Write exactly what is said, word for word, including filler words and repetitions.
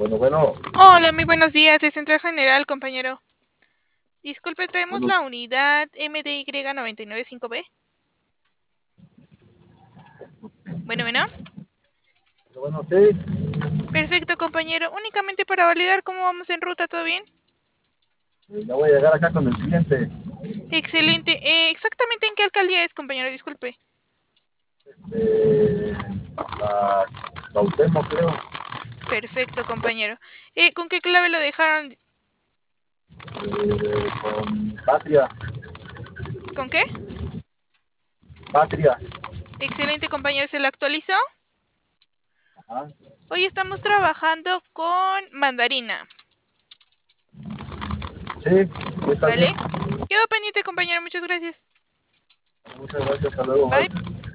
Bueno, bueno, Hola, muy buenos días, de Central General, compañero. Disculpe, traemos bueno, la unidad M D Y nueve nueve cinco B. Bueno, bueno. bueno, sí, Perfecto, compañero. Únicamente para validar cómo vamos en ruta, ¿todo bien? eh, ya voy a llegar acá con el cliente. Excelente. Eh, ¿Exactamente en qué alcaldía es, compañero? Disculpe. Eh, la Cuauhtémoc, creo, Perfecto, compañero. Eh, ¿con qué clave lo dejaron? eh, con Patria, ¿Con qué? Patria. Excelente, compañero. ¿Se lo actualizó? Ajá, Hoy estamos trabajando con mandarina, sí, sí, está bien. ¿vale? Quedo pendiente, compañero. Muchas gracias. Muchas gracias, hasta luego, Bye. bye.